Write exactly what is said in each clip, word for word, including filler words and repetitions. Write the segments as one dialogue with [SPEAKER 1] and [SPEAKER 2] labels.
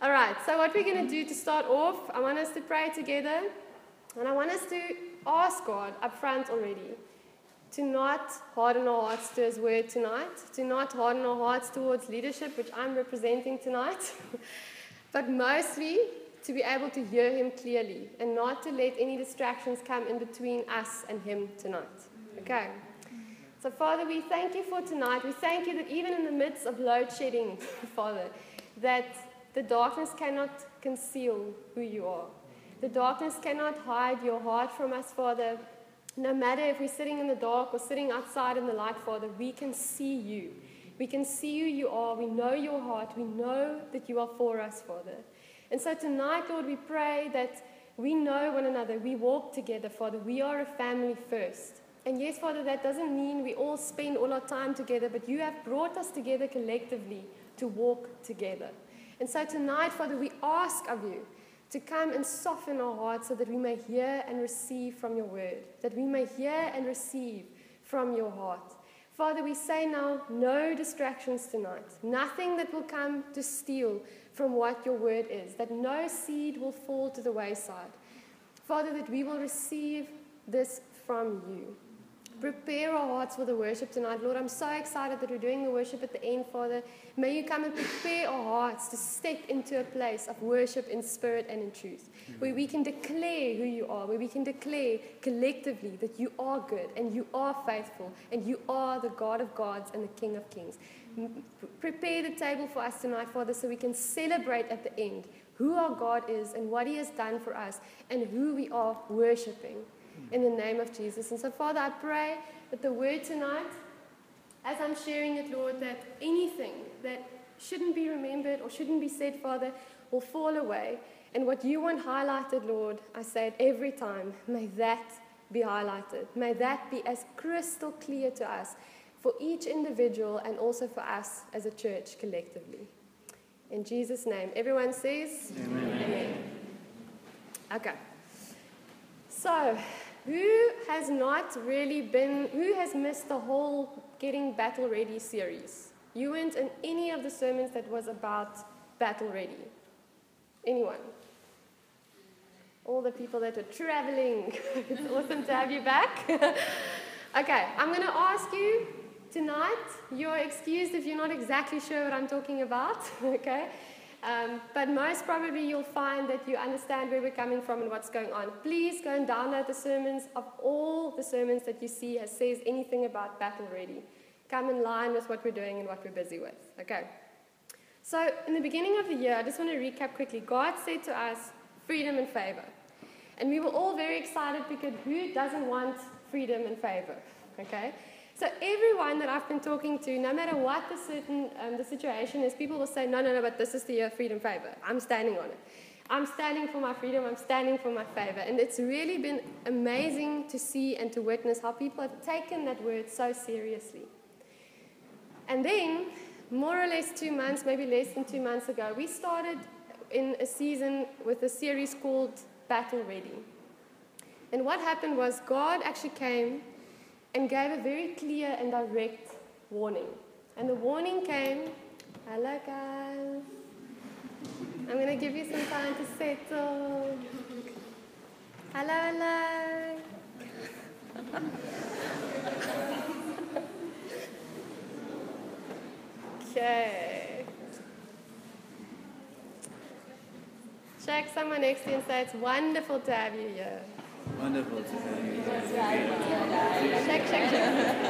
[SPEAKER 1] All right, so what we're going to do to start off, I want us to pray together, and I want us to ask God up front already to not harden our hearts to His word tonight, to not harden our hearts towards leadership, which I'm representing tonight, but mostly to be able to hear Him clearly and not to let any distractions come in between us and Him tonight. Okay? So, Father, we thank You for tonight. We thank You that even in the midst of load shedding, Father, that the darkness cannot conceal who You are. The darkness cannot hide Your heart from us, Father. No matter if we're sitting in the dark or sitting outside in the light, Father, we can see You. We can see who You are. We know Your heart. We know that You are for us, Father. And so tonight, Lord, we pray that we know one another. We walk together, Father. We are a family first. And yes, Father, that doesn't mean we all spend all our time together, but You have brought us together collectively to walk together. And so tonight, Father, we ask of You to come and soften our hearts so that we may hear and receive from Your word, that we may hear and receive from Your heart. Father, we say now, no distractions tonight, nothing that will come to steal from what Your word is, that no seed will fall to the wayside. Father, that we will receive this from You. Prepare our hearts for the worship tonight. Lord, I'm so excited that we're doing the worship at the end, Father. May You come and prepare our hearts to step into a place of worship in spirit and in truth, where we can declare who You are, where we can declare collectively that You are good and You are faithful and You are the God of gods and the King of kings. Prepare the table for us tonight, Father, so we can celebrate at the end who our God is and what He has done for us and who we are worshiping. In the name of Jesus. And so, Father, I pray that the word tonight, as I'm sharing it, Lord, that anything that shouldn't be remembered or shouldn't be said, Father, will fall away. And what You want highlighted, Lord, I say it every time, may that be highlighted. May that be as crystal clear to us for each individual and also for us as a church collectively. In Jesus' name. Everyone says, Amen. Amen. Okay. So, who has not really been, who has missed the whole Getting Battle Ready series? You weren't in any of the sermons that was about Battle Ready. Anyone? All the people that were traveling. It's awesome to have you back. Okay, I'm going to ask you tonight, you're excused if you're not exactly sure what I'm talking about, okay? Um, but most probably you'll find that you understand where we're coming from and what's going on. Please go and download the sermons of all the sermons that you see that says anything about Battle Ready. Come in line with what we're doing and what we're busy with. Okay. So in the beginning of the year, I just want to recap quickly. God said to us, freedom and favor. And we were all very excited because who doesn't want freedom and favor? Okay. So everyone that I've been talking to, no matter what the certain um, the situation is, people will say, no, no, no, but this is the year freedom favor. I'm standing on it. I'm standing for my freedom. I'm standing for my favor. And it's really been amazing to see and to witness how people have taken that word so seriously. And then, more or less two months, maybe less than two months ago, we started in a season with a series called Battle Ready. And what happened was God actually came and gave a very clear and direct warning. And the warning came, hello guys, I'm going to give you some time to settle. Hello, hello. Okay. Check someone next to you and say, it's wonderful to have you here.
[SPEAKER 2] Wonderful to have you.
[SPEAKER 1] Check, check, check.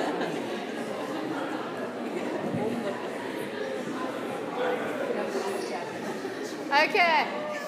[SPEAKER 1] Okay.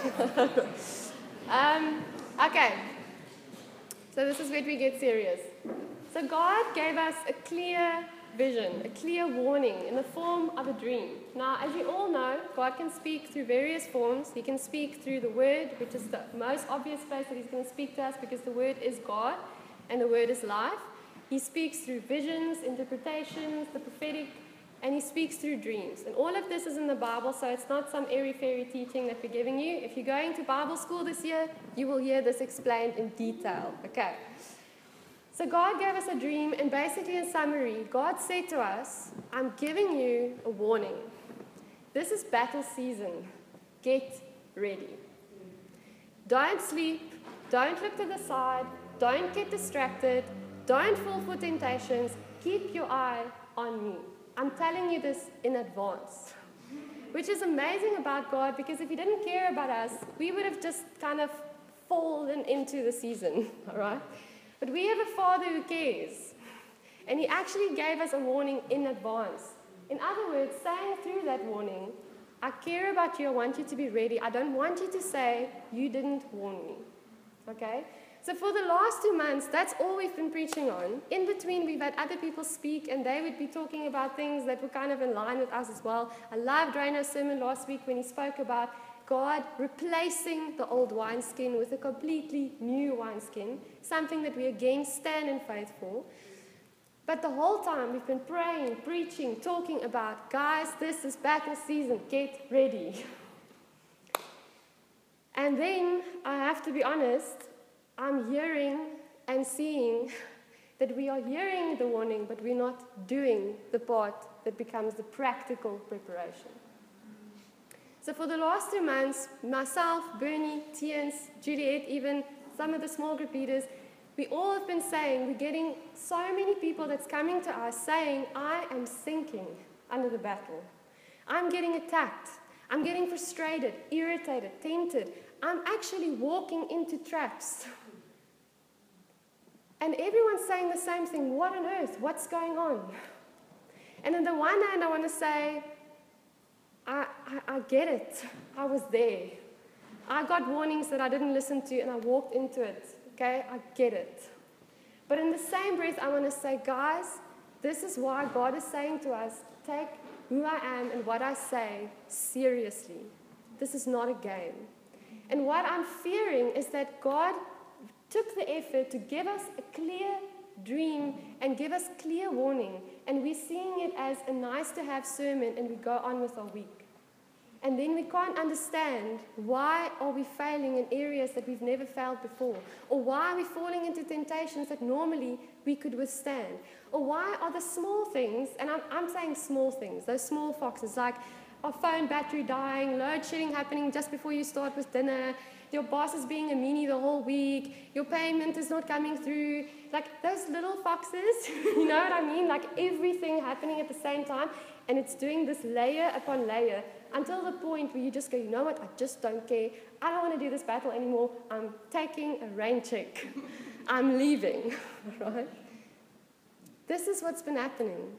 [SPEAKER 1] um, okay. So this is where we get serious. So God gave us a clear vision, a clear warning in the form of a dream. Now, as you all know, God can speak through various forms. He can speak through the Word, which is the most obvious place that He's going to speak to us because the Word is God and the Word is life. He speaks through visions, interpretations, the prophetic, and He speaks through dreams. And all of this is in the Bible, so it's not some airy-fairy teaching that we're giving you. If you're going to Bible school this year, you will hear this explained in detail. Okay. So God gave us a dream, and basically in summary, God said to us, I'm giving you a warning. This is battle season. get ready. Don't sleep, don't look to the side, don't get distracted, don't fall for temptations. Keep your eye on me. I'm telling you this in advance. Which is amazing about God, because if He didn't care about us, we would have just kind of fallen into the season, all right? But we have a Father who cares. And He actually gave us a warning in advance. In other words, saying through that warning, I care about you, I want you to be ready. I don't want you to say, you didn't warn me. Okay? So for the last two months, that's all we've been preaching on. In between, we've had other people speak, and they would be talking about things that were kind of in line with us as well. I loved Raino's sermon last week when he spoke about God replacing the old wineskin with a completely new wineskin, something that we again stand in faith for. But the whole time we've been praying, preaching, talking about, guys, this is battle season, get ready. And then, I have to be honest, I'm hearing and seeing that we are hearing the warning, but we're not doing the part that becomes the practical preparation. So for the last two months, myself, Bernie, Tians, Juliet, even some of the small group leaders, we all have been saying, we're getting so many people that's coming to us saying, I am sinking under the battle. I'm getting attacked. I'm getting frustrated, irritated, tempted. I'm actually walking into traps. And everyone's saying the same thing. What on earth? What's going on? And on the one hand, I want to say, I, I, I get it. I was there. I got warnings that I didn't listen to, and I walked into it. Okay, I get it. But in the same breath, I want to say, guys, this is why God is saying to us, take who I am and what I say seriously. This is not a game. And what I'm fearing is that God took the effort to give us a clear dream and give us clear warning, and we're seeing it as a nice-to-have sermon, and we go on with our week. And then we can't understand why are we failing in areas that we've never failed before, or why are we falling into temptations that normally we could withstand, or why are the small things, and I'm, I'm saying small things, those small foxes, like our phone battery dying, load shedding happening just before you start with dinner, your boss is being a meanie the whole week, your payment is not coming through, like those little foxes, you know what I mean? Like everything happening at the same time, and it's doing this layer upon layer until the point where you just go, you know what, I just don't care. I don't want to do this battle anymore. I'm taking a rain check. I'm leaving, right? This is what's been happening.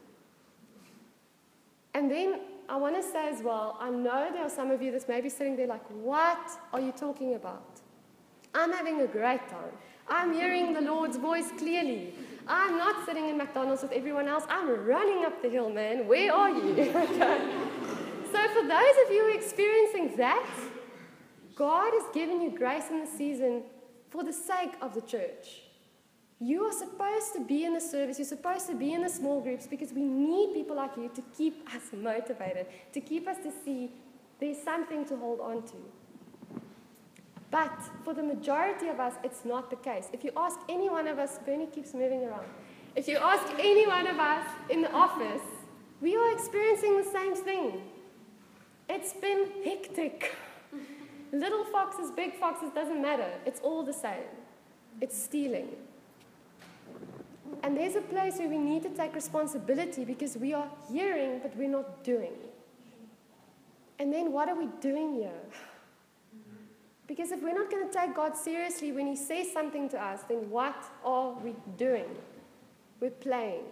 [SPEAKER 1] And then I want to say as well, I know there are some of you that's maybe sitting there like, what are you talking about? I'm having a great time. I'm hearing the Lord's voice clearly. I'm not sitting in McDonald's with everyone else. I'm running up the hill, man. Where are you? Okay. So for those of you experiencing that, God has given you grace in the season for the sake of the church. You are supposed to be in the service. You're supposed to be in the small groups because we need people like you to keep us motivated, to keep us to see there's something to hold on to. But for the majority of us, it's not the case. If you ask any one of us, Bernie keeps moving around. If you ask any one of us in the office, we are experiencing the same thing. It's been hectic. Little foxes, big foxes, doesn't matter. It's all the same. It's stealing. And there's a place where we need to take responsibility because we are hearing, but we're not doing. And then what are we doing here? Because if we're not going to take God seriously when He says something to us, then what are we doing? We're playing.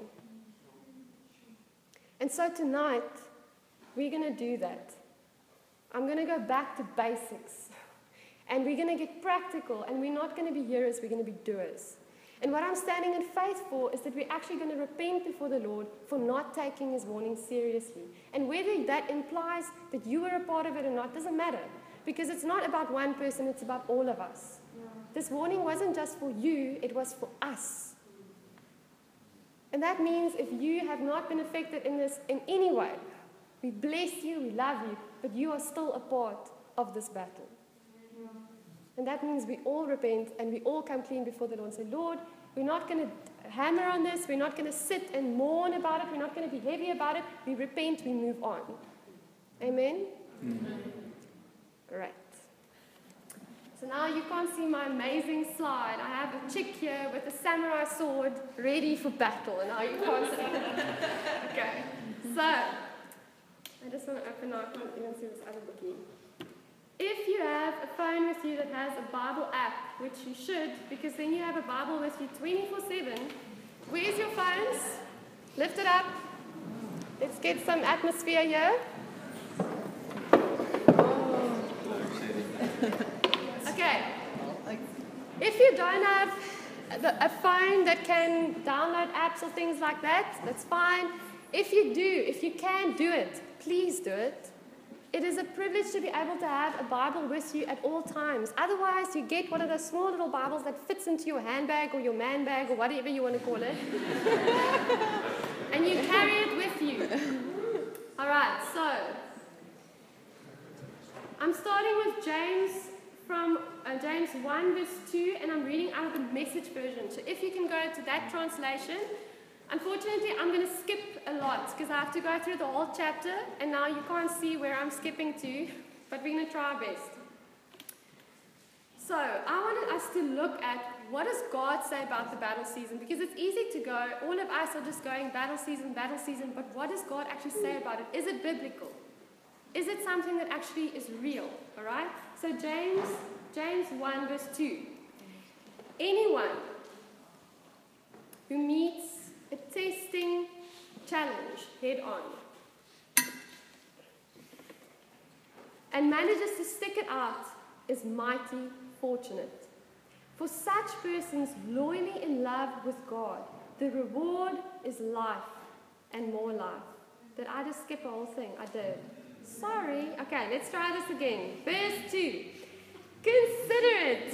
[SPEAKER 1] And so tonight, we're going to do that. I'm going to go back to basics. And we're going to get practical, and we're not going to be hearers, we're going to be doers. And what I'm standing in faith for is that we're actually going to repent before the Lord for not taking His warning seriously. And whether that implies that you were a part of it or not, doesn't matter. Because it's not about one person, it's about all of us. Yeah. This warning wasn't just for you, it was for us. And that means if you have not been affected in this in any way, we bless you, we love you, but you are still a part of this battle. Yeah. And that means we all repent and we all come clean before the Lord and say, Lord, we're not going to hammer on this, we're not going to sit and mourn about it, we're not going to be heavy about it, we repent, we move on. Amen? Amen. now you can't see my amazing slide. I have a chick here with a samurai sword ready for battle, and now you can't see it. Okay, so I just want to open now. I can't even see this other bookie. If you have a phone with you that has a Bible app, which you should, because then you have a Bible with you twenty-four seven, where's your phones? Lift it up. Let's get some atmosphere here. Okay. If you don't have the, a phone that can download apps or things like that, that's fine. If you do, if you can do it, please do it. It is a privilege to be able to have a Bible with you at all times. Otherwise, you get one of those small little Bibles that fits into your handbag or your man bag or whatever you want to call it. And you carry it with you. All right, so I'm starting with James from uh, James one verse two, and I'm reading out of the Message version. So if you can go to that translation. Unfortunately, I'm going to skip a lot because I have to go through the whole chapter, and now you can't see where I'm skipping to, but we're going to try our best. So I wanted us to look at what does God say about the battle season, because it's easy to go, all of us are just going battle season, battle season, but what does God actually say about it? Is it biblical? Is it something that actually is real? All right? So James, James one verse two. Anyone who meets a testing challenge head on and manages to stick it out is mighty fortunate. For such persons loyally in love with God, the reward is life and more life. Did I just skip the whole thing? I did. Sorry. Okay, let's try this again. Verse two. Consider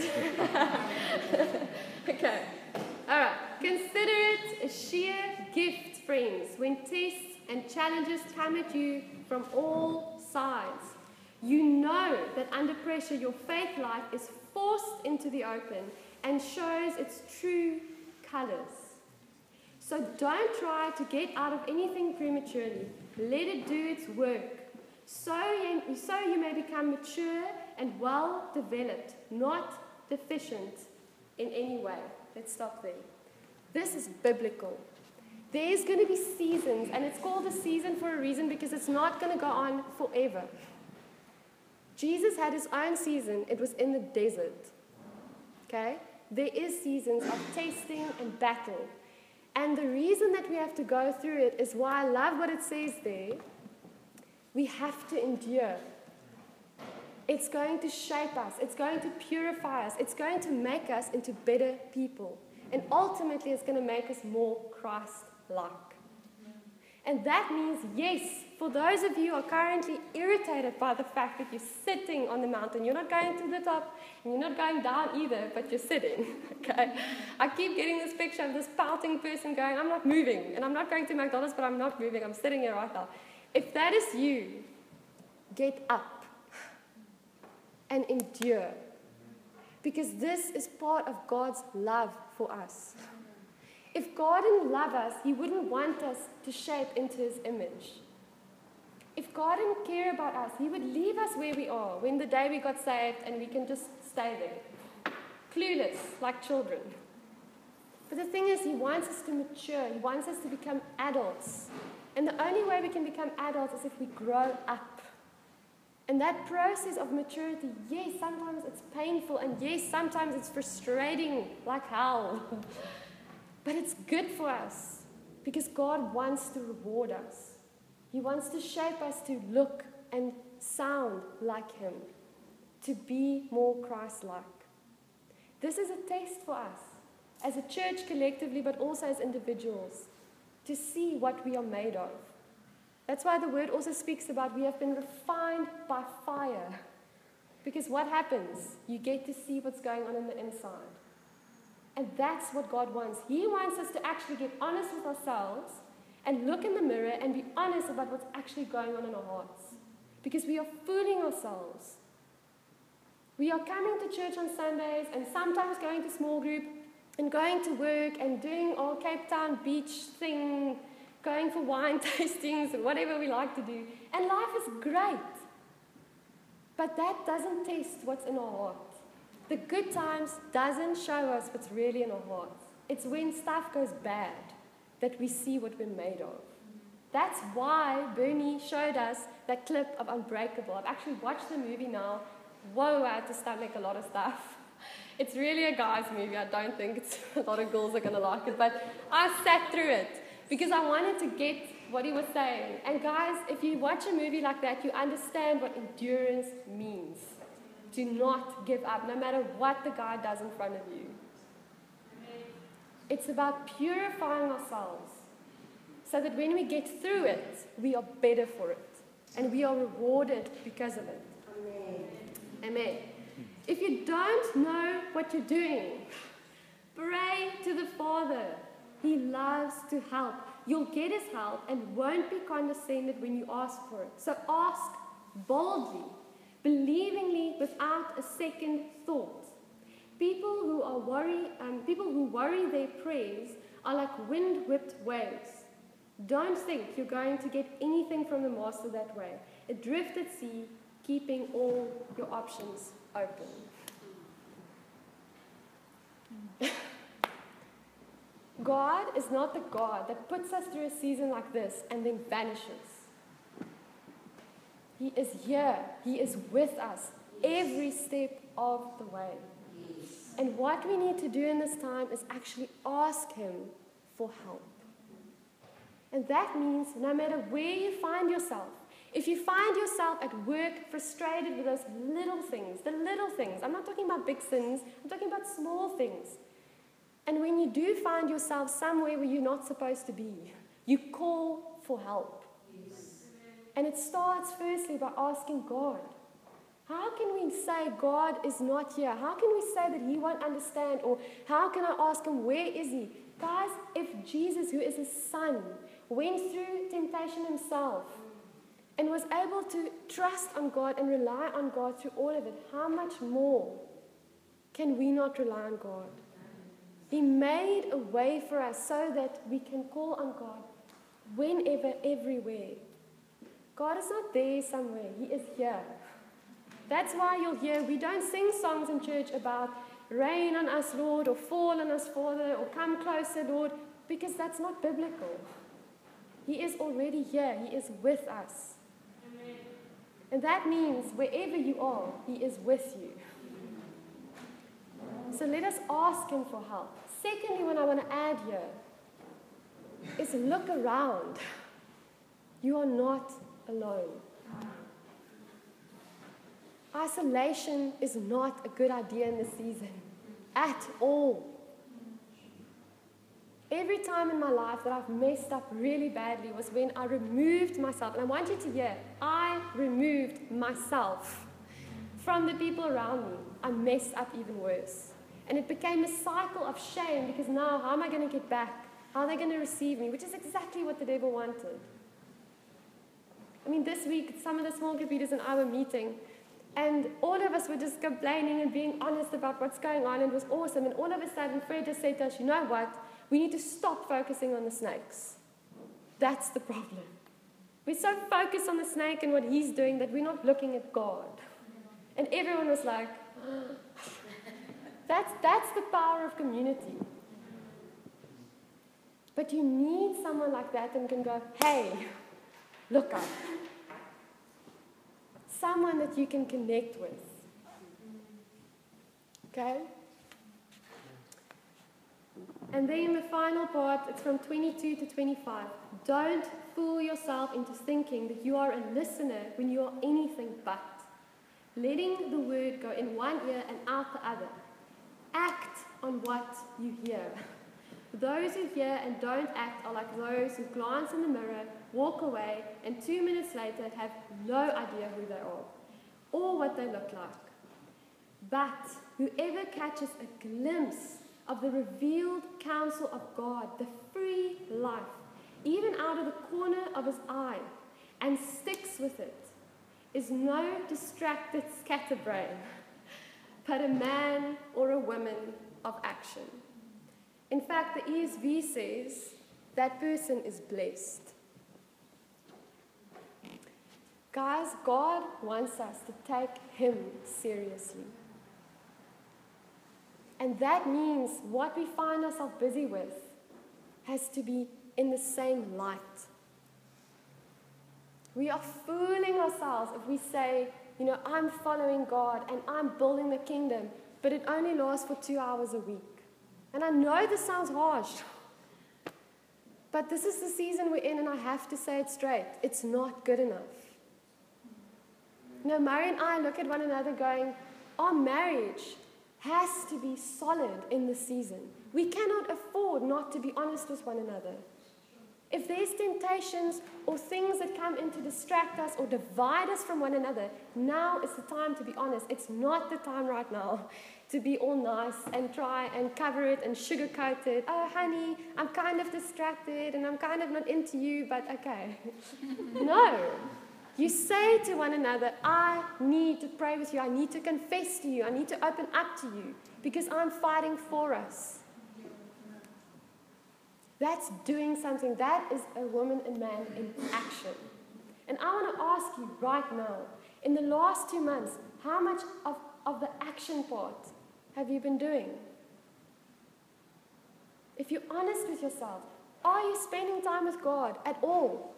[SPEAKER 1] it. Okay. All right. Consider it a sheer gift, friends, when tests and challenges come at you from all sides. You know that under pressure your faith life is forced into the open and shows its true colors. So don't try to get out of anything prematurely. Let it do its work. So you, so you may become mature and well developed, not deficient in any way. Let's stop there. This is biblical. There's going to be seasons, and it's called a season for a reason because it's not going to go on forever. Jesus had his own season. It was in the desert. Okay? There is seasons of testing and battle. And the reason that we have to go through it is why I love what it says there. We have to endure. It's going to shape us. It's going to purify us. It's going to make us into better people. And ultimately, it's going to make us more Christ-like. And that means, yes, for those of you who are currently irritated by the fact that you're sitting on the mountain, you're not going to the top, and you're not going down either, but you're sitting, okay? I keep getting this picture of this pouting person going, I'm not moving, and I'm not going to McDonald's, but I'm not moving, I'm sitting here right now. If that is you, get up and endure. Because this is part of God's love for us. If God didn't love us, he wouldn't want us to shape into his image. If God didn't care about us, he would leave us where we are when the day we got saved and we can just stay there. Clueless, like children. But the thing is, he wants us to mature. He wants us to become adults. And the only way we can become adults is if we grow up. And that process of maturity, yes, sometimes it's painful, and yes, sometimes it's frustrating like hell. But it's good for us because God wants to reward us. He wants to shape us to look and sound like him, to be more Christ-like. This is a test for us as a church collectively, but also as individuals, to see what we are made of. That's why the word also speaks about we have been refined by fire. Because what happens? You get to see what's going on in the inside. And that's what God wants. He wants us to actually get honest with ourselves and look in the mirror and be honest about what's actually going on in our hearts. Because we are fooling ourselves. We are coming to church on Sundays and sometimes going to small group and going to work and doing our Cape Town beach thing, going for wine tastings and whatever we like to do. And life is great. But that doesn't test what's in our heart. The good times doesn't show us what's really in our hearts. It's when stuff goes bad that we see what we're made of. That's why Bernie showed us that clip of Unbreakable. I've actually watched the movie now. Whoa, I had to stomach a lot of stuff. It's really a guy's movie. I don't think it's a lot of girls are going to like it, but I sat through it because I wanted to get what he was saying. And guys, if you watch a movie like that, you understand what endurance means. Do not give up, no matter what the guy does in front of you. It's about purifying ourselves so that when we get through it, we are better for it. And we are rewarded because of it. Amen. Amen. If you don't know what you're doing, pray to the Father. He loves to help. You'll get His help and won't be condescended when you ask for it. So ask boldly, believingly, without a second thought. People who are worry, um, people who worry their prayers are like wind-whipped waves. Don't think you're going to get anything from the Master that way. Adrift at sea, keeping all your options open. God is not the God that puts us through a season like this and then vanishes. He is here. He is with us every step of the way. And what we need to do in this time is actually ask Him for help. And that means no matter where you find yourself, if you find yourself at work frustrated with those little things, the little things, I'm not talking about big sins, I'm talking about small things. And when you do find yourself somewhere where you're not supposed to be, you call for help. Yes. And it starts firstly by asking God. How can we say God is not here? How can we say that He won't understand? Or how can I ask Him, where is He? Guys, if Jesus, who is His Son, went through temptation Himself and was able to trust on God and rely on God through all of it, how much more can we not rely on God? He made a way for us so that we can call on God whenever, everywhere. God is not there somewhere. He is here. That's why you'll hear, we don't sing songs in church about rain on us, Lord, or fall on us, Father, or come closer, Lord, because that's not biblical. He is already here. He is with us. Amen. And that means wherever you are, He is with you. So let us ask Him for help. Secondly, what I want to add here is look around. You are not alone. Isolation is not a good idea in this season at all. Every time in my life that I've messed up really badly was when I removed myself. And I want you to hear, I removed myself from the people around me. I messed up even worse. And it became a cycle of shame because now how am I going to get back? How are they going to receive me? Which is exactly what the devil wanted. I mean, this week, some of the small group leaders and I were meeting, and all of us were just complaining and being honest about what's going on, and it was awesome. And all of a sudden, Fred just said to us, you know what? We need to stop focusing on the snakes. That's the problem. We're so focused on the snake and what he's doing that we're not looking at God. And everyone was like, oh. that's, that's the power of community. But you need someone like that and can go, hey, look up. Someone that you can connect with. Okay? And then the final part, it's from twenty-two to twenty-five. Don't fool yourself into thinking that you are a listener when you are anything but. Letting the word go in one ear and out the other. Act on what you hear. Those who hear and don't act are like those who glance in the mirror, walk away, and two minutes later have no idea who they are or what they look like. But whoever catches a glimpse of the revealed counsel of God, the free life, even out of the corner of his eye, and sticks with it, is no distracted scatterbrain, but a man or a woman of action. In fact, the E S V says that person is blessed. Guys, God wants us to take him seriously. And that means what we find ourselves busy with has to be in the same light. We are fooling ourselves if we say, you know, I'm following God and I'm building the kingdom, but it only lasts for two hours a week. And I know this sounds harsh, but this is the season we're in, and I have to say it straight. It's not good enough. You know, Murray and I look at one another going, our marriage has to be solid in this season. We cannot afford not to be honest with one another. If there's temptations or things that come in to distract us or divide us from one another, now is the time to be honest. It's not the time right now to be all nice and try and cover it and sugarcoat it. Oh, honey, I'm kind of distracted and I'm kind of not into you, but okay. No. You say to one another, I need to pray with you. I need to confess to you. I need to open up to you because I'm fighting for us. That's doing something. That is a woman and man in action. And I want to ask you right now, in the last two months, how much of, of the action part have you been doing? If you're honest with yourself, are you spending time with God at all?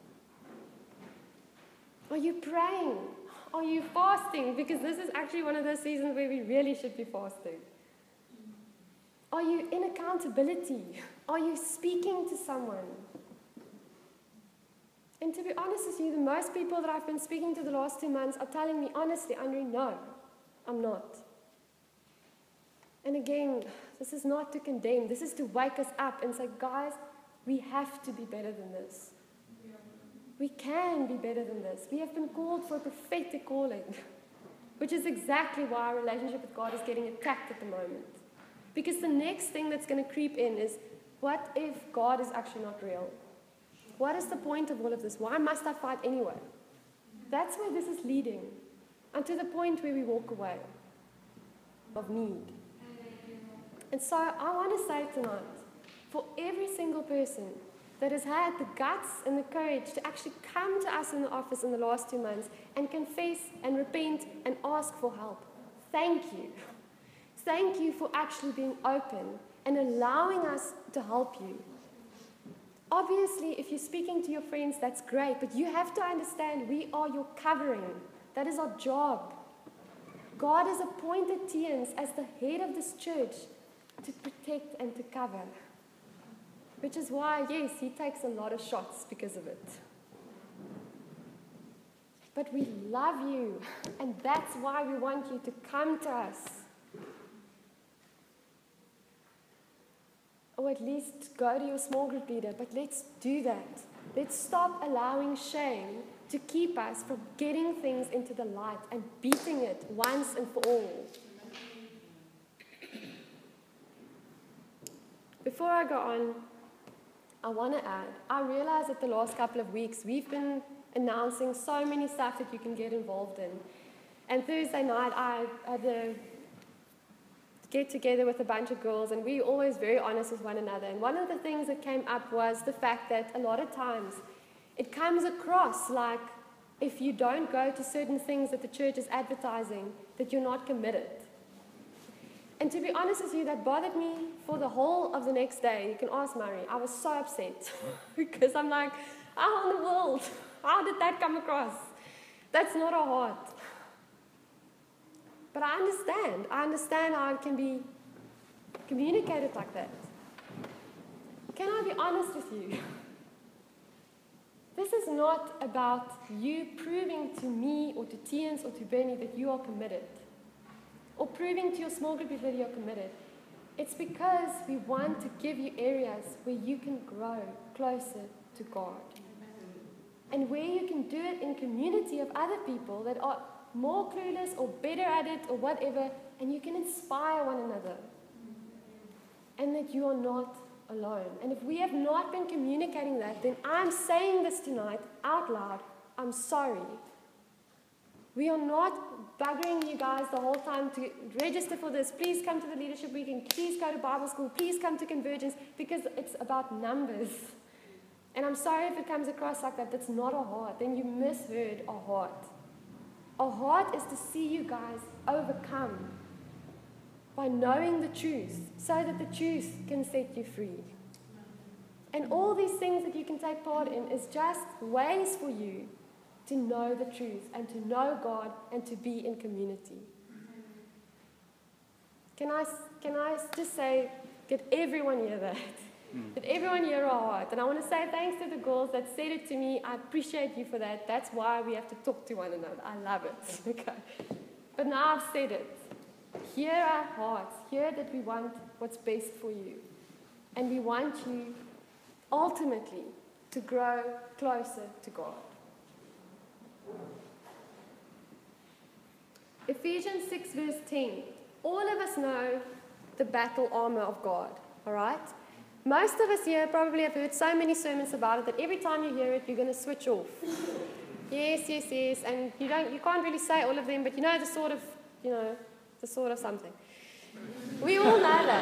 [SPEAKER 1] Are you praying? Are you fasting? Because this is actually one of those seasons where we really should be fasting. Are you in accountability? Are you speaking to someone? And to be honest with you, the most people that I've been speaking to the last two months are telling me honestly, Andre, no, I'm not. And again, this is not to condemn. This is to wake us up and say, guys, we have to be better than this. We can be better than this. We have been called for a prophetic calling, which is exactly why our relationship with God is getting attacked at the moment. Because the next thing that's going to creep in is, what if God is actually not real? What is the point of all of this? Why must I fight anyway? That's where this is leading. And to the point where we walk away of need. And so I want to say tonight, for every single person that has had the guts and the courage to actually come to us in the office in the last two months and confess and repent and ask for help, thank you. Thank you for actually being open and allowing us to help you. Obviously, if you're speaking to your friends, that's great, but you have to understand we are your covering. That is our job. God has appointed T Ns as the head of this church to protect and to cover. Which is why, yes, he takes a lot of shots because of it. But we love you, and that's why we want you to come to us. Or at least go to your small group leader, but let's do that. Let's stop allowing shame to keep us from getting things into the light and beating it once and for all. Before I go on, I want to add, I realize that the last couple of weeks we've been announcing so many stuff that you can get involved in. And Thursday night I had a get together with a bunch of girls, and we were always very honest with one another. And one of the things that came up was the fact that a lot of times it comes across like if you don't go to certain things that the church is advertising, that you're not committed. And to be honest with you, that bothered me for the whole of the next day. You can ask Murray. I was so upset because I'm like, how in the world? How did that come across? That's not our heart. But I understand. I understand how it can be communicated like that. Can I be honest with you? This is not about you proving to me or to Tians or to Bernie that you are committed, or proving to your small group that you're committed. It's because we want to give you areas where you can grow closer to God. And where you can do it in community of other people that are more clueless or better at it or whatever, and you can inspire one another. And that you are not alone. And if we have not been communicating that, then I'm saying this tonight out loud, I'm sorry. We are not buggering you guys the whole time to register for this. Please come to the leadership weekend. Please go to Bible school. Please come to Convergence, because it's about numbers. And I'm sorry if it comes across like that. That's not our heart. Then you misheard our heart. Our heart is to see you guys overcome. by knowing the truth, so that the truth can set you free. And all these things that you can take part in is just ways for you to know the truth and to know God and to be in community. Can I, can I just say, get everyone hear that? Get everyone hear our heart. And I want to say thanks to the girls that said it to me. I appreciate you for that. That's why we have to talk to one another. I love it. Okay. But now I've said it. Hear our hearts. Hear that we want what's best for you. And we want you ultimately to grow closer to God. Ephesians six verse ten. All of us know the battle armor of God. All right? Most of us here probably have heard so many sermons about it that every time you hear it, you're going to switch off. Yes, yes, yes. And you don't, you can't really say all of them, but you know the sort of, you know, the sort of something. We all know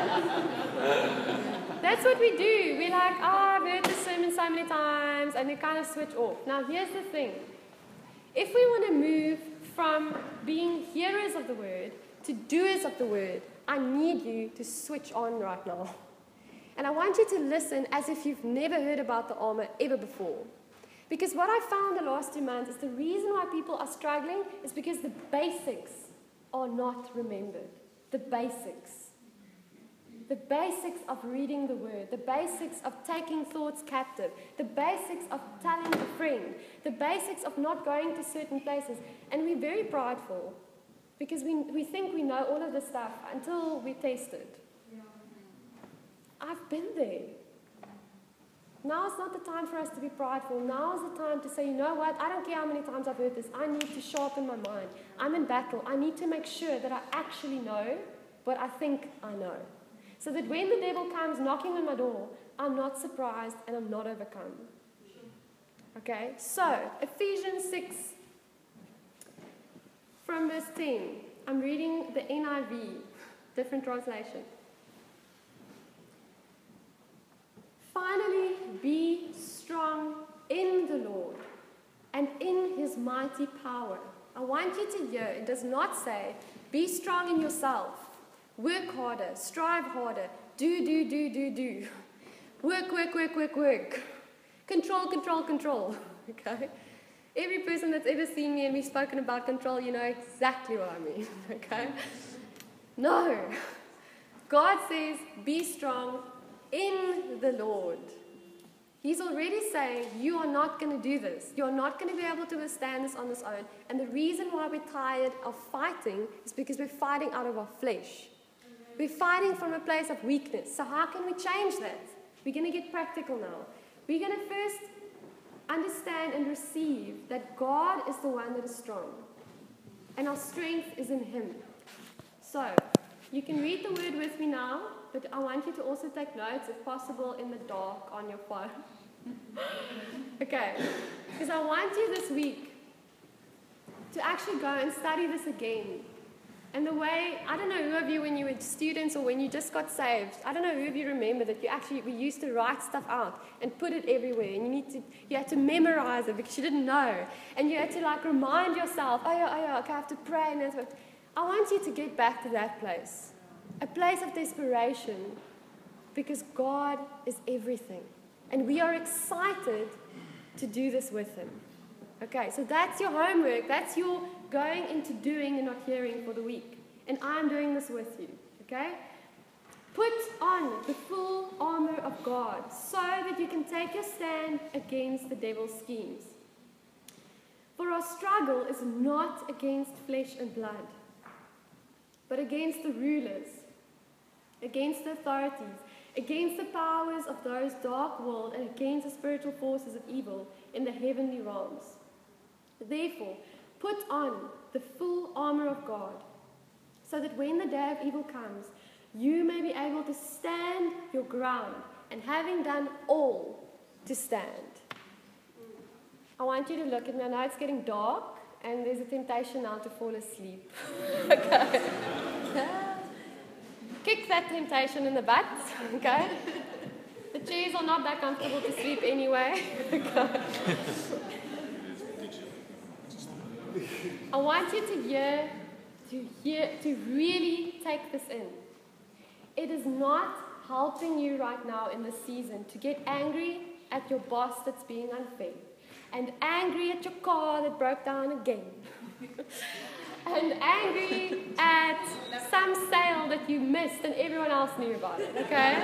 [SPEAKER 1] that. That's what we do. We're like, oh, I've heard this sermon so many times, and we kind of switch off. Now, here's the thing. If we want to move from being hearers of the word to doers of the word, I need you to switch on right now. And I want you to listen as if you've never heard about the armor ever before. Because what I found the last two months is the reason why people are struggling is because the basics are not remembered. The basics. The basics of reading the word. The basics of taking thoughts captive. The basics of telling a friend. The basics of not going to certain places. And we're very prideful because we, we think we know all of this stuff until we test it. I've been there. Now is not the time for us to be prideful. Now is the time to say, you know what, I don't care how many times I've heard this. I need to sharpen my mind. I'm in battle. I need to make sure that I actually know what I think I know. So that when the devil comes knocking on my door, I'm not surprised and I'm not overcome. Okay, so Ephesians six from verse ten. I'm reading the N I V, different translation. Finally, be strong in the Lord and in his mighty power. I want you to hear, it does not say, be strong in yourself. Work harder, strive harder, do, do, do, do, do. Work, work, work, work, work. Control, control, control. Okay? Every person that's ever seen me and we've spoken about control, you know exactly what I mean. Okay? No. God says, be strong in the Lord. He's already saying, you are not going to do this. You're not going to be able to withstand this on this own. And the reason why we're tired of fighting is because we're fighting out of our flesh. We're fighting from a place of weakness. So how can we change that? We're going to get practical now. We're going to first understand and receive that God is the one that is strong. And our strength is in him. So, you can read the word with me now, but I want you to also take notes, if possible, in the dark on your phone. Okay, because I want you this week to actually go and study this again. And the way, I don't know who of you when you were students or when you just got saved, I don't know who of you remember that you actually, we used to write stuff out and put it everywhere. And you need to, you had to memorize it because you didn't know. And you had to like remind yourself, oh yeah, oh yeah, okay, I have to pray. And that's what. I want you to get back to that place. A place of desperation, because God is everything. And we are excited to do this with him. Okay, so that's your homework. That's your going into doing and not hearing for the week. And I'm doing this with you. Okay? Put on the full armor of God so that you can take your stand against the devil's schemes. For our struggle is not against flesh and blood, but against the rulers, against the authorities, against the powers of those dark world, and against the spiritual forces of evil in the heavenly realms. Therefore, put on the full armor of God, so that when the day of evil comes, you may be able to stand your ground, and having done all, to stand. I want you to look at me. I know it's getting dark, and there's a temptation now to fall asleep. Okay. Kick that temptation in the butt, okay? The chairs are not that comfortable to sleep anyway. Okay. I want you to hear, to hear, to really take this in. it is not helping you right now in this season to get angry at your boss that's being unfair, and angry at your car that broke down again, and angry at some sale that you missed and everyone else knew about it, okay?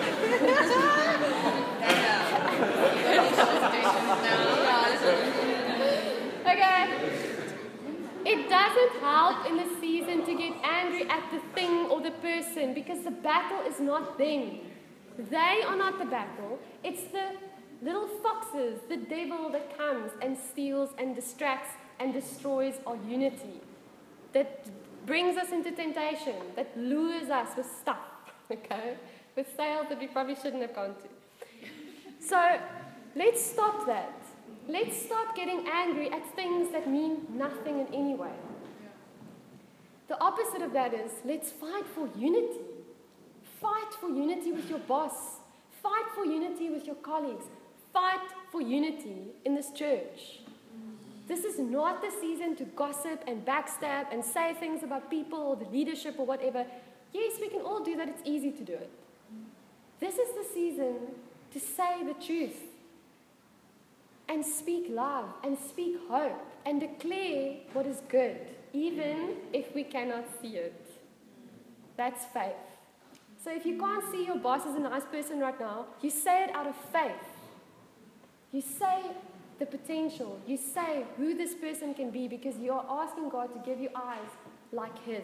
[SPEAKER 1] Okay? It doesn't help in the season to get angry at the thing or the person, because the battle is not them. They are not the battle. It's the little foxes, the devil that comes and steals and distracts and destroys our unity, that brings us into temptation, that lures us with stuff, okay? With sales that we probably shouldn't have gone to. So let's stop that. Let's stop getting angry at things that mean nothing in any way. The opposite of that is, let's fight for unity. Fight for unity with your boss. Fight for unity with your colleagues. Fight for unity in this church. This is not the season to gossip and backstab and say things about people or the leadership or whatever. Yes, we can all do that. It's easy to do it. This is the season to say the truth and speak love and speak hope and declare what is good, even if we cannot see it. That's faith. So if you can't see your boss as a nice person right now, you say it out of faith. You say the potential. You say who this person can be, because you are asking God to give you eyes like His.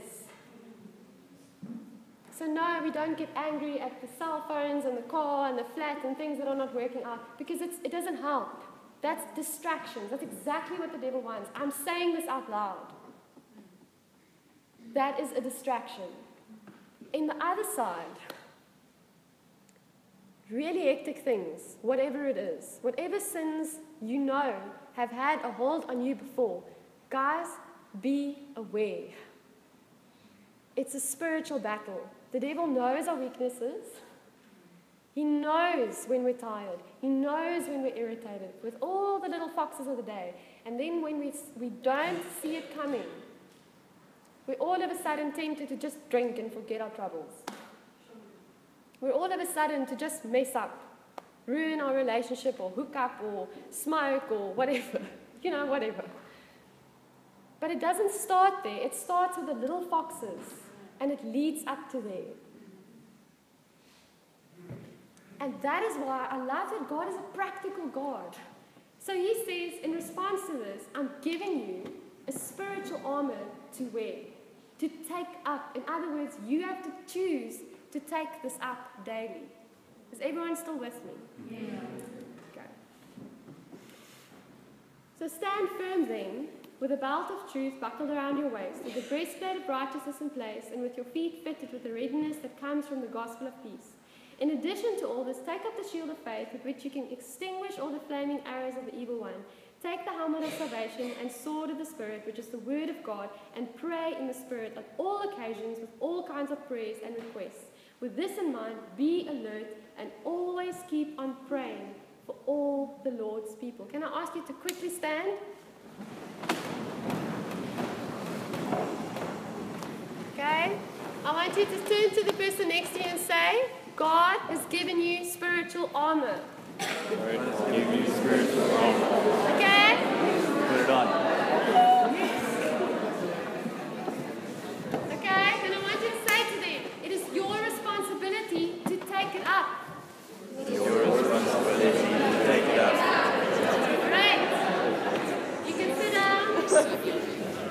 [SPEAKER 1] So no, we don't get angry at the cell phones and the car and the flat and things that are not working out, because it's, it doesn't help. That's distractions. That's exactly what the devil wants. I'm saying this out loud. That is a distraction. In the other side, really hectic things, whatever it is, whatever sins you know have had a hold on you before, guys, be aware. It's a spiritual battle. The devil knows our weaknesses. He knows when we're tired. He knows when we're irritated with all the little foxes of the day. And then when we, we don't see it coming, we're all of a sudden tempted to just drink and forget our troubles. We're all of a sudden to just mess up, ruin our relationship or hook up or smoke or whatever, you know, whatever. But it doesn't start there. It starts with the little foxes and it leads up to there. And that is why I love that God is a practical God. So He says, in response to this, I'm giving you a spiritual armor to wear, to take up. In other words, you have to choose to take this up daily. Is everyone still with me? Yeah. Okay. So stand firm then, with a belt of truth buckled around your waist, with the breastplate of righteousness in place, and with your feet fitted with the readiness that comes from the gospel of peace. In addition to all this, take up the shield of faith with which you can extinguish all the flaming arrows of the evil one. Take the helmet of salvation and sword of the Spirit, which is the word of God, and pray in the Spirit on all occasions with all kinds of prayers and requests. With this in mind, be alert and always keep on praying for all the Lord's people. Can I ask you to quickly stand? Okay? I want you to turn to the person next to you and say, God has given you spiritual armor.
[SPEAKER 2] God has given you spiritual armor.
[SPEAKER 1] Okay?
[SPEAKER 2] Put it on.
[SPEAKER 1] Okay? Then I want you to say to them, it is your responsibility to take it up.
[SPEAKER 2] Your responsibility to take it up.
[SPEAKER 1] Great. You can sit down.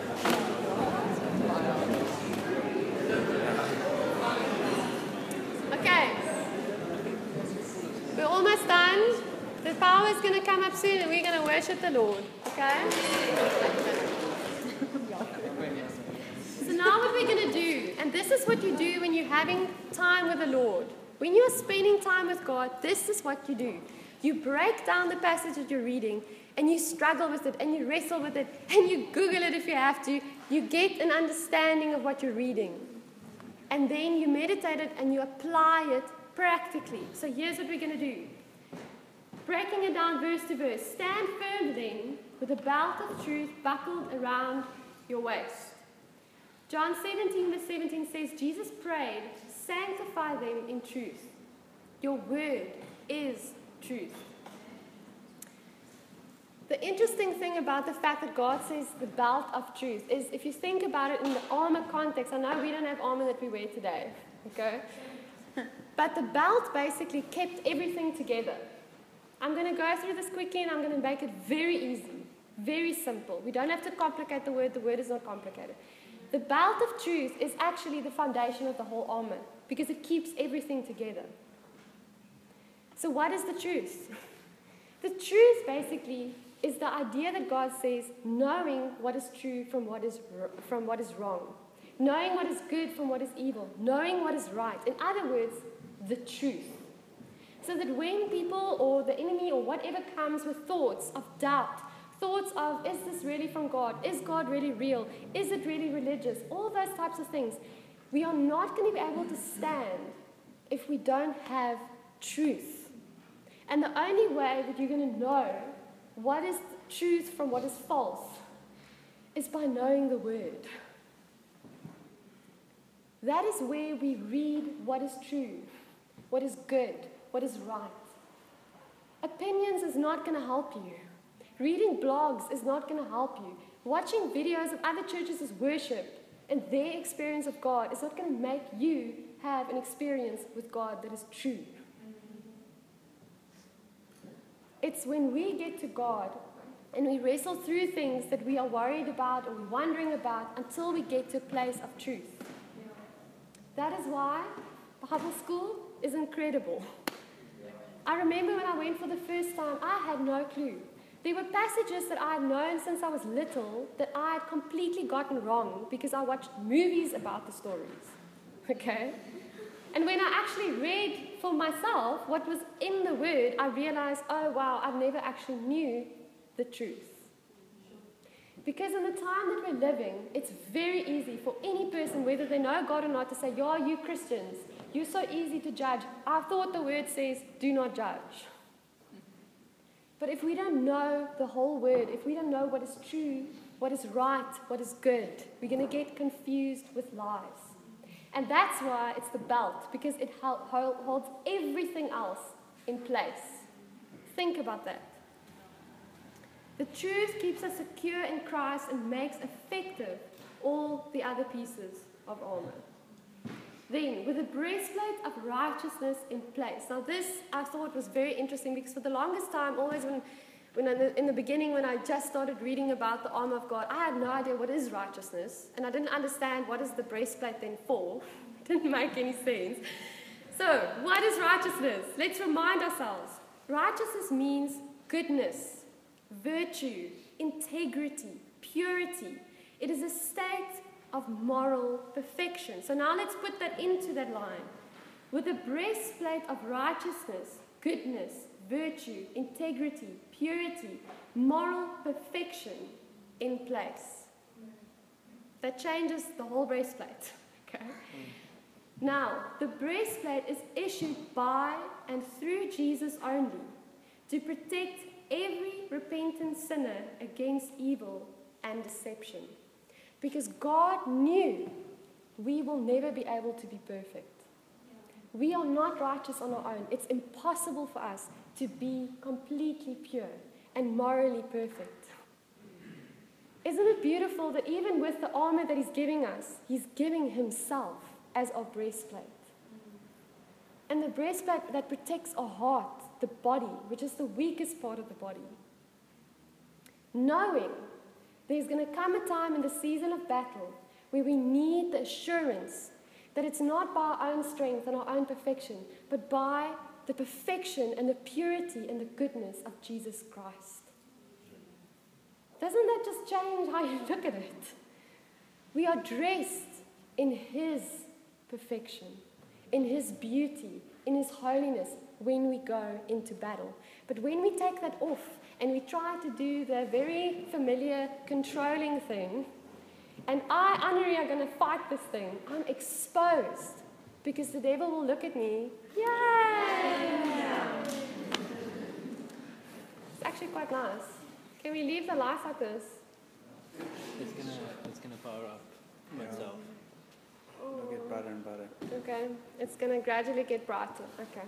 [SPEAKER 1] Okay. We're almost done. The power is going to come up soon and we're going to worship the Lord. Okay? So now what we're going to do, and this is what you do when you're having time with the Lord. When you're spending time with God, this is what you do. You break down the passage that you're reading and you struggle with it and you wrestle with it and you Google it if you have to. You get an understanding of what you're reading. And then you meditate it and you apply it practically. So here's what we're going to do. Breaking it down verse to verse. Stand firm then with a belt of truth buckled around your waist. John seventeen verse seventeen says, Jesus prayed, sanctify them in truth. Your word is truth. The interesting thing about the fact that God says the belt of truth is, if you think about it in the armor context, I know we don't have armor that we wear today, okay? But the belt basically kept everything together. I'm going to go through this quickly and I'm going to make it very easy, very simple. We don't have to complicate the word. The word is not complicated. The belt of truth is actually the foundation of the whole armor because it keeps everything together. So what is the truth? The truth basically is the idea that God says knowing what is true from what is, from what is wrong, knowing what is good from what is evil, knowing what is right. In other words, the truth. So that when people or the enemy or whatever comes with thoughts of doubt, thoughts of, is this really from God? Is God really real? Is it really religious? All those types of things. We are not going to be able to stand if we don't have truth. And the only way that you're going to know what is truth from what is false is by knowing the word. That is where we read what is true, what is good, what is right. Opinions is not going to help you. Reading blogs is not going to help you. Watching videos of other churches' worship and their experience of God is not going to make you have an experience with God that is true. It's when we get to God and we wrestle through things that we are worried about or we're wondering about until we get to a place of truth. That is why Bible school is incredible. I remember when I went for the first time, I had no clue. There were passages that I had known since I was little that I had completely gotten wrong because I watched movies about the stories. Okay? And when I actually read for myself what was in the Word, I realized, oh wow, I've never actually knew the truth. Because in the time that we're living, it's very easy for any person, whether they know God or not, to say, yeah, you Christians, you're so easy to judge. I thought the Word says, do not judge. But if we don't know the whole Word, if we don't know what is true, what is right, what is good, we're going to get confused with lies. And that's why it's the belt, because it holds everything else in place. Think about that. The truth keeps us secure in Christ and makes effective all the other pieces of armor. Then, with the breastplate of righteousness in place. Now this, I thought, was very interesting because for the longest time, always when, when in, the, in the beginning, when I just started reading about the armor of God, I had no idea what is righteousness. And I didn't understand what is the breastplate then for. It didn't make any sense. So, what is righteousness? Let's remind ourselves. Righteousness means goodness, virtue, integrity, purity. It is a state of moral perfection. So now let's put that into that line. With a breastplate of righteousness, goodness, virtue, integrity, purity, moral perfection in place. That changes the whole breastplate. Okay? Now, the breastplate is issued by and through Jesus only to protect every repentant sinner against evil and deception. Because God knew we will never be able to be perfect. We are not righteous on our own. It's impossible for us to be completely pure and morally perfect. Isn't it beautiful that even with the armor that He's giving us, He's giving Himself as our breastplate? And the breastplate that protects our heart, the body, which is the weakest part of the body. Knowing there's going to come a time in the season of battle where we need the assurance that it's not by our own strength and our own perfection, but by the perfection and the purity and the goodness of Jesus Christ. Doesn't that just change how you look at it? We are dressed in His perfection, in His beauty, in His holiness when we go into battle. But when we take that off, and we try to do the very familiar controlling thing, and I, Annery, are going to fight this thing, I'm exposed because the devil will look at me, yay! It's actually quite nice. Can we leave the lights like this?
[SPEAKER 3] It's gonna, it's gonna power up.
[SPEAKER 2] myself.
[SPEAKER 3] It'll get brighter and brighter.
[SPEAKER 1] Okay, it's going to gradually get brighter. Okay.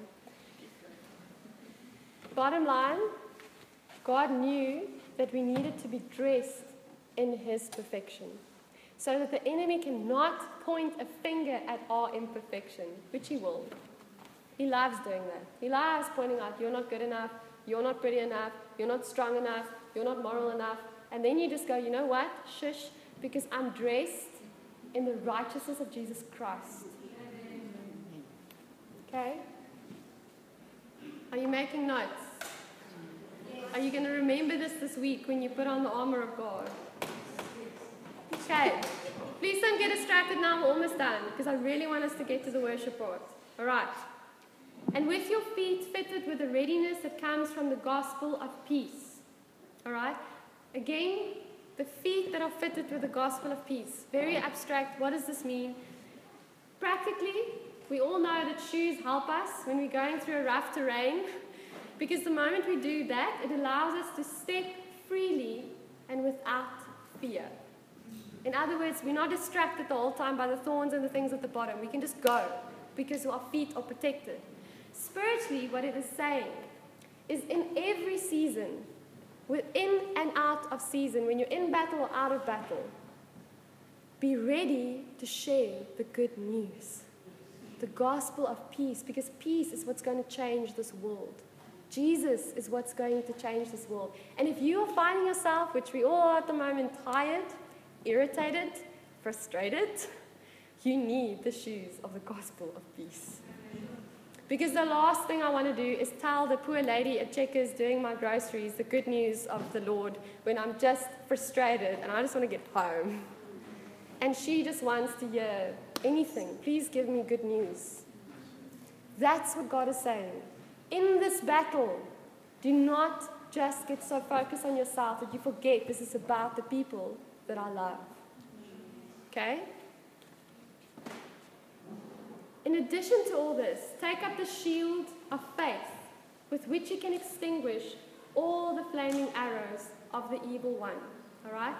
[SPEAKER 1] Bottom line, God knew that we needed to be dressed in His perfection, so that the enemy cannot point a finger at our imperfection, which he will. He loves doing that. He loves pointing out, you're not good enough, you're not pretty enough, you're not strong enough, you're not moral enough. And then you just go, you know what? Shush, because I'm dressed in the righteousness of Jesus Christ. Okay? Are you making notes? Are you going to remember this this week when you put on the armor of God? Okay. Please don't get distracted now. We're almost done because I really want us to get to the worship part. All right. And with your feet fitted with the readiness that comes from the gospel of peace. All right. Again, the feet that are fitted with the gospel of peace. Very abstract. What does this mean? Practically, we all know that shoes help us when we're going through a rough terrain, because the moment we do that, it allows us to step freely and without fear. In other words, we're not distracted the whole time by the thorns and the things at the bottom. We can just go because our feet are protected. Spiritually, what it is saying is in every season, within and out of season, when you're in battle or out of battle, be ready to share the good news, the gospel of peace, because peace is what's going to change this world. Jesus is what's going to change this world. And if you are finding yourself, which we all are at the moment, tired, irritated, frustrated, you need the shoes of the gospel of peace. Because the last thing I want to do is tell the poor lady at Checkers doing my groceries the good news of the Lord when I'm just frustrated and I just want to get home. And she just wants to hear anything. Please give me good news. That's what God is saying. In this battle, do not just get so focused on yourself that you forget this is about the people that I love. Okay? In addition to all this, take up the shield of faith with which you can extinguish all the flaming arrows of the evil one. All right?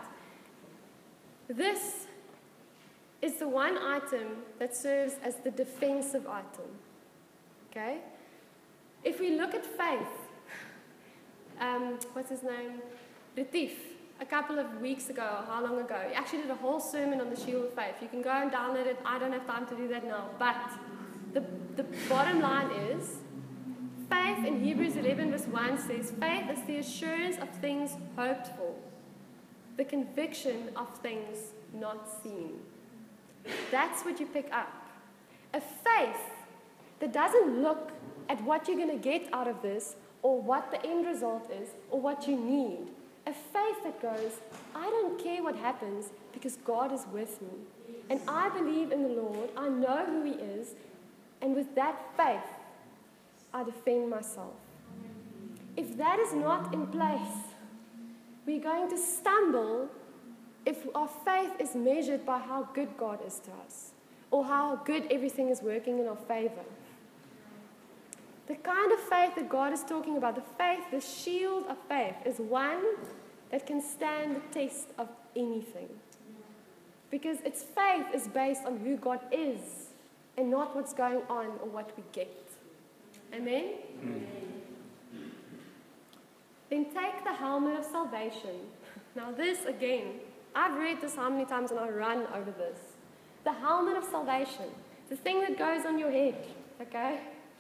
[SPEAKER 1] This is the one item that serves as the defensive item. Okay? If we look at faith, um, what's his name? Latif, a couple of weeks ago, how long ago, he actually did a whole sermon on the shield of faith. You can go and download it. I don't have time to do that now. But the, the bottom line is, faith in Hebrews eleven verse one says, faith is the assurance of things hoped for, the conviction of things not seen. That's what you pick up. A faith that doesn't look at what you're going to get out of this, or what the end result is, or what you need. A faith that goes, I don't care what happens because God is with me. And I believe in the Lord, I know who He is, and with that faith, I defend myself. If that is not in place, we're going to stumble if our faith is measured by how good God is to us, or how good everything is working in our favor. The kind of faith that God is talking about, the faith, the shield of faith, is one that can stand the test of anything. Because its faith is based on who God is and not what's going on or what we get. Amen? Mm. Then take the helmet of salvation. Now this, again, I've read this how many times and I run over this. The helmet of salvation, the thing that goes on your head, okay?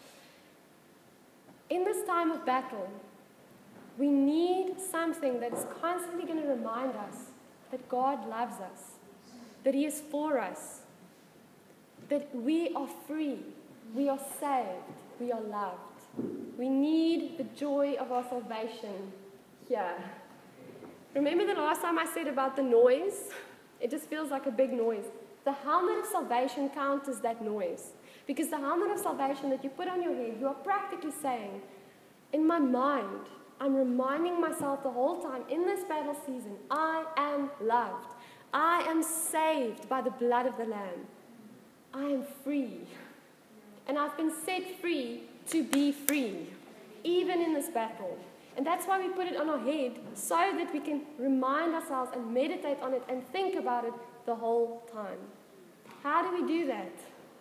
[SPEAKER 1] In this time of battle, we need something that is constantly going to remind us that God loves us, that He is for us, that we are free, we are saved, we are loved. We need the joy of our salvation here. Remember the last time I said about the noise? It just feels like a big noise. The helmet of salvation counters that noise. Because the helmet of salvation that you put on your head, you are practically saying, in my mind, I'm reminding myself the whole time, in this battle season, I am loved. I am saved by the blood of the Lamb. I am free. And I've been set free to be free, even in this battle. And that's why we put it on our head, so that we can remind ourselves and meditate on it and think about it the whole time. How do we do that?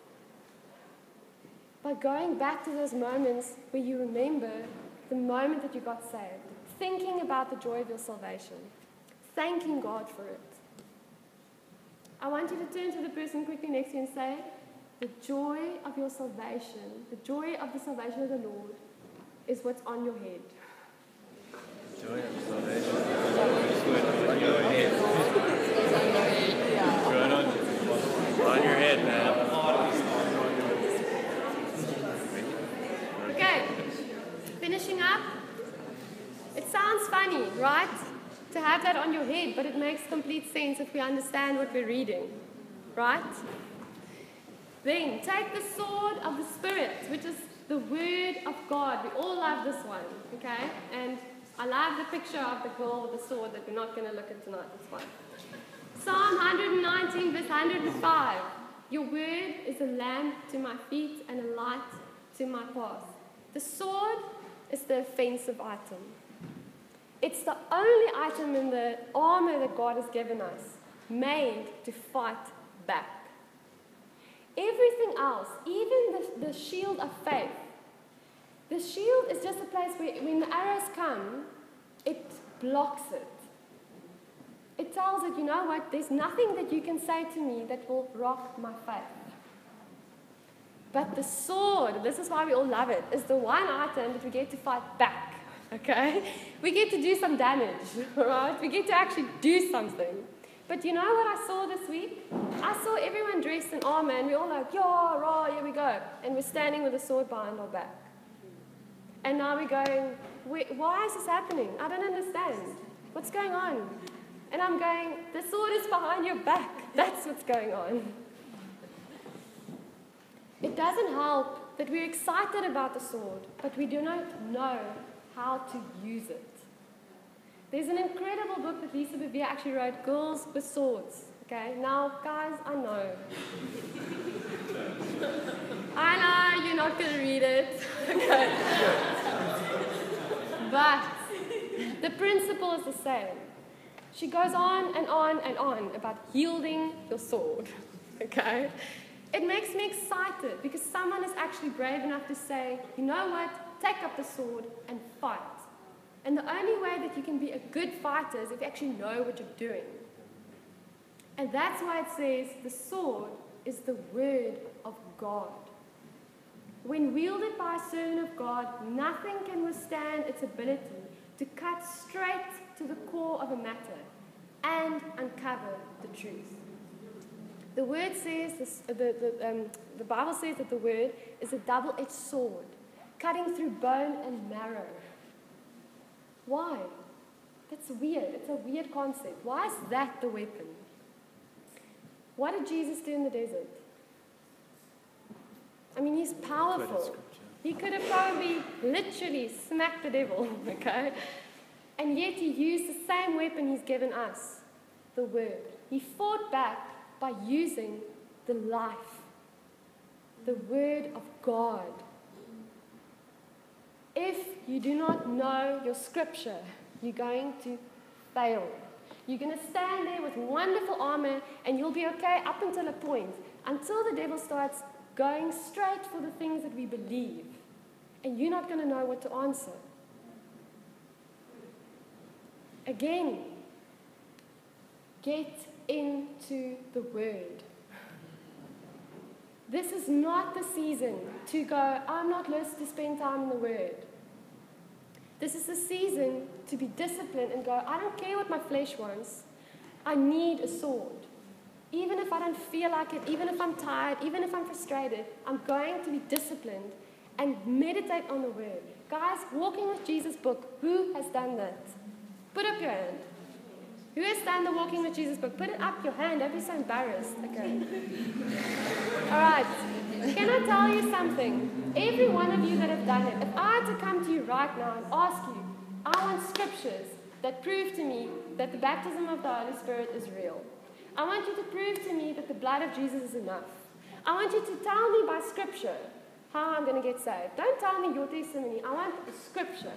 [SPEAKER 1] By going back to those moments where you remember the moment that you got saved, thinking about the joy of your salvation, thanking God for it. I want you to turn to the person quickly next to you and say, the joy of your salvation, the joy of the salvation of the Lord is what's on your head.
[SPEAKER 2] Joy of salvation. On your head. Right on, on your head, man.
[SPEAKER 1] Okay, finishing up. It sounds funny, right? To have that on your head, but it makes complete sense if we understand what we're reading, right? Then take the sword of the Spirit, which is the Word of God. We all love this one, okay? And I love the picture of the girl with the sword that we're not going to look at tonight. It's fine. Psalm one nineteen, verse one hundred five. Your word is a lamp to my feet and a light to my path. The sword is the offensive item. It's the only item in the armor that God has given us, made to fight back. Everything else, even the, the shield of faith, the shield is just a place where when the arrows come, it blocks it. It tells it, you know what, there's nothing that you can say to me that will rock my faith. But the sword, this is why we all love it, is the one item that we get to fight back, okay? We get to do some damage, right? We get to actually do something. But you know what I saw this week? I saw everyone dressed in armor, and we're all like, yeah, rah, here we go. And we're standing with a sword behind our back. And now we're going, why is this happening? I don't understand. What's going on? And I'm going, the sword is behind your back. That's what's going on. It doesn't help that we're excited about the sword, but we do not know how to use it. There's an incredible book that Lisa Bevere actually wrote, Girls with Swords. Okay, now guys, I know. I know you're not going to read it. Okay. But the principle is the same. She goes on and on and on about yielding your sword. Okay? It makes me excited because someone is actually brave enough to say, you know what, take up the sword and fight. And the only way that you can be a good fighter is if you actually know what you're doing. And that's why it says the sword is the word of God. When wielded by a servant of God, nothing can withstand its ability to cut straight to the core of a matter and uncover the truth. The word says, this, the, the, um, the Bible says that the word is a double-edged sword, cutting through bone and marrow. Why? That's weird. It's a weird concept. Why is that the weapon? What did Jesus do in the desert? I mean, he's powerful. He could have probably literally smacked the devil, okay? And yet he used the same weapon he's given us, the word. He fought back by using the life, the word of God. If you do not know your scripture, you're going to fail. You're going to stand there with wonderful armor and you'll be okay up until a point, until the devil starts going straight for the things that we believe. And you're not going to know what to answer. Again, get into the word. This is not the season to go, I'm not list to spend time in the word. This is the season to be disciplined and go, I don't care what my flesh wants. I need a sword. Even if I don't feel like it, even if I'm tired, even if I'm frustrated, I'm going to be disciplined and meditate on the word. Guys, Walking with Jesus book, who has done that? Put up your hand. Who has done the Walking with Jesus book? Put it up your hand. Don't be so embarrassed. Okay. All right. Can I tell you something? Every one of you that have done it, if I had to come to you right now and ask you, I want scriptures that prove to me that the baptism of the Holy Spirit is real. I want you to prove to me that the blood of Jesus is enough. I want you to tell me by scripture how I'm going to get saved. Don't tell me your testimony. I want a scripture.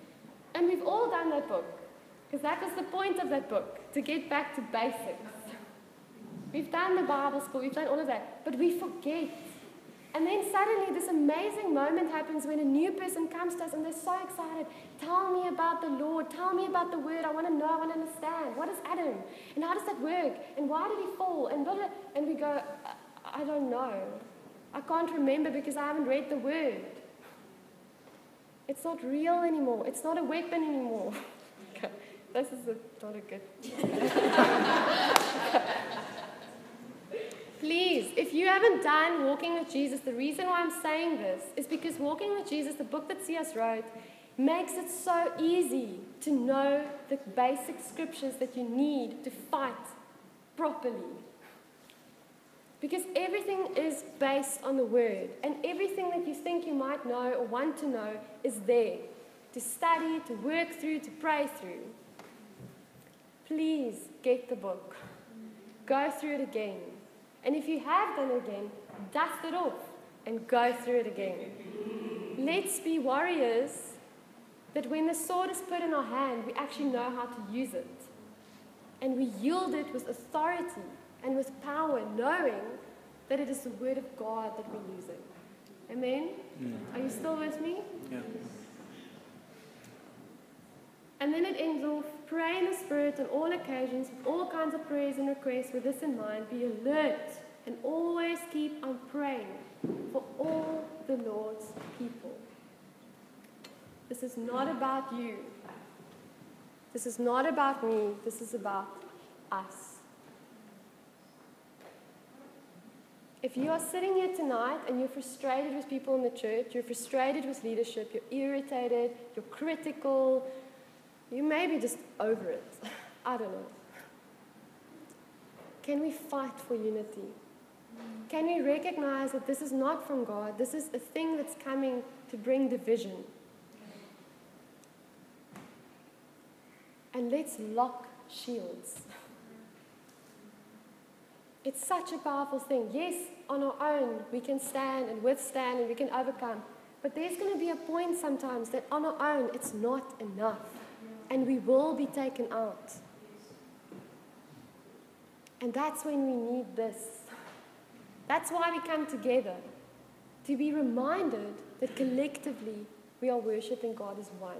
[SPEAKER 1] And we've all done that book, because that was the point of that book, to get back to basics. We've done the Bible school, we've done all of that, but we forget. And then suddenly this amazing moment happens when a new person comes to us and they're so excited. Tell me about the Lord. Tell me about the Word. I want to know. I want to understand. What is Adam? And how does that work? And why did he fall? And blah, blah. And we go, I, I don't know. I can't remember because I haven't read the Word. It's not real anymore. It's not a weapon anymore. Okay. This is a, not a good... Please, if you haven't done Walking with Jesus, the reason why I'm saying this is because Walking with Jesus, the book that C S wrote, makes it so easy to know the basic scriptures that you need to fight properly. Because everything is based on the Word, and everything that you think you might know or want to know is there to study, to work through, to pray through. Please get the book. Go through it again. And if you have done it again, dust it off and go through it again. Let's be warriors that when the sword is put in our hand, we actually know how to use it. And we yield it with authority and with power, knowing that it is the Word of God that we're using. Amen? Mm. Are you still with me?
[SPEAKER 3] Yeah.
[SPEAKER 1] And then it ends off, pray in the Spirit on all occasions, with all kinds of prayers and requests with this in mind. Be alert and always keep on praying for all the Lord's people. This is not about you. This is not about me. This is about us. If you are sitting here tonight and you're frustrated with people in the church, you're frustrated with leadership, you're irritated, you're critical, you may be just over it. I don't know. Can we fight for unity? Can we recognize that this is not from God? This is a thing that's coming to bring division. And let's lock shields. It's such a powerful thing. Yes, on our own, we can stand and withstand and we can overcome. But there's going to be a point sometimes that on our own, it's not enough. And we will be taken out. And that's when we need this. That's why we come together. To be reminded that collectively we are worshiping God as one.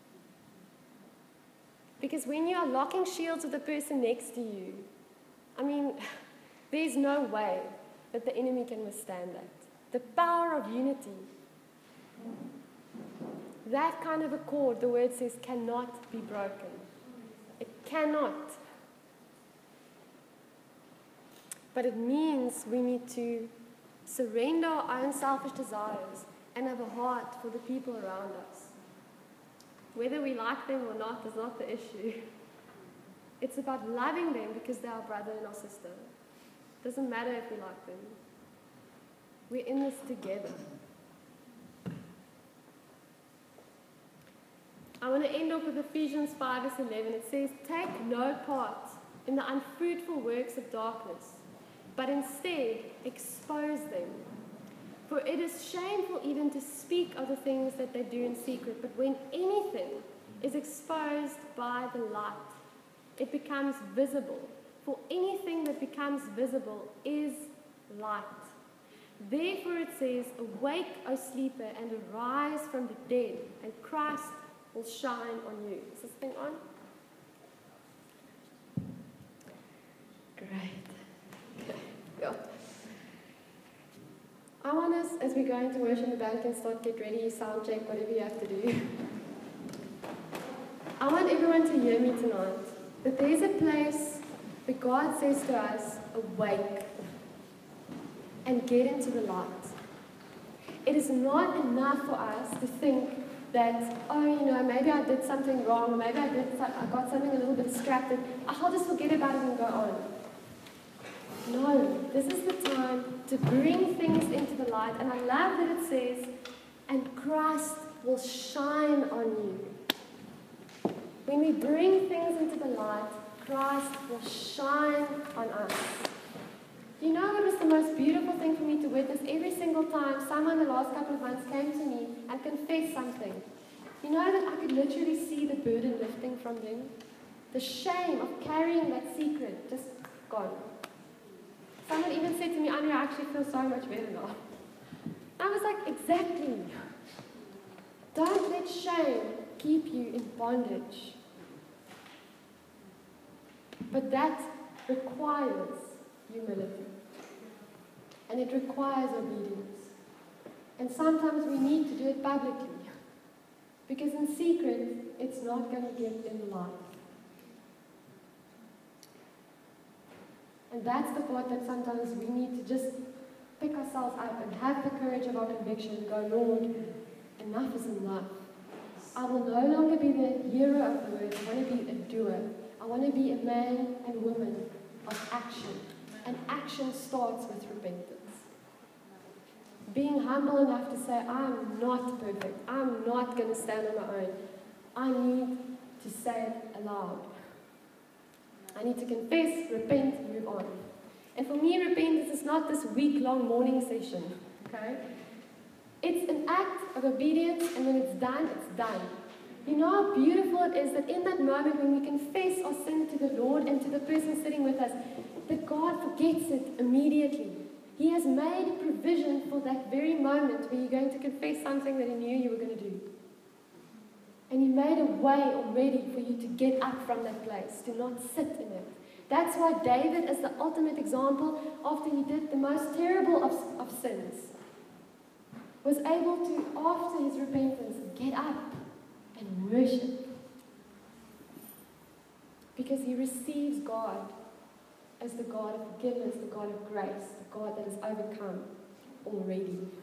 [SPEAKER 1] Because when you are locking shields with the person next to you, I mean, there's no way that the enemy can withstand that. The power of unity. That kind of accord, the word says, cannot be broken. It cannot. But it means we need to surrender our own selfish desires and have a heart for the people around us. Whether we like them or not is not the issue. It's about loving them because they're our brother and our sister. It doesn't matter if we like them. We're in this together. I want to end off with Ephesians five verse eleven. It says, take no part in the unfruitful works of darkness, but instead expose them. For it is shameful even to speak of the things that they do in secret, but when anything is exposed by the light, it becomes visible. For anything that becomes visible is light. Therefore it says, awake, O sleeper, and arise from the dead, and Christ will shine on you. Is this thing on? Great. Yeah. I want us, as we go into worship, the band can start, get ready, sound check, whatever you have to do. I want everyone to hear me tonight, that there's a place where God says to us, awake, and get into the light. It is not enough for us to think that, oh, you know, maybe I did something wrong, maybe I did, I got something a little bit distracted, I'll just forget about it and go on. No, this is the time to bring things into the light. And I love that it says, and Christ will shine on you. When we bring things into the light, Christ will shine on us. You know, it was the most beautiful thing for me to witness every single time someone the last couple of months came to me and confessed something. You know that I could literally see the burden lifting from them? The shame of carrying that secret just gone. Someone even said to me, Anya, I actually feel so much better now. I was like, exactly. Don't let shame keep you in bondage. But that requires humility. And it requires obedience. And sometimes we need to do it publicly. Because in secret, it's not going to give them life. And that's the part that sometimes we need to just pick ourselves up and have the courage of our conviction and go, Lord, enough is enough. I will no longer be the hearer of the word. I want to be a doer. I want to be a man and woman of action. And action starts with repentance. Being humble enough to say, I'm not perfect. I'm not going to stand on my own. I need to say it aloud. I need to confess, repent, move on. And for me, repentance is not this week-long morning session, okay? It's an act of obedience, and when it's done, it's done. You know how beautiful it is that in that moment when we confess our sin to the Lord and to the person sitting with us, that God forgets it immediately. He has made provision for that very moment where you're going to confess something that He knew you were going to do. And He made a way already for you to get up from that place, to not sit in it. That's why David is the ultimate example, after he did the most terrible of, of sins, was able to, after his repentance, get up and worship. Because he receives God as the God of forgiveness, the God of grace, the God that has overcome already.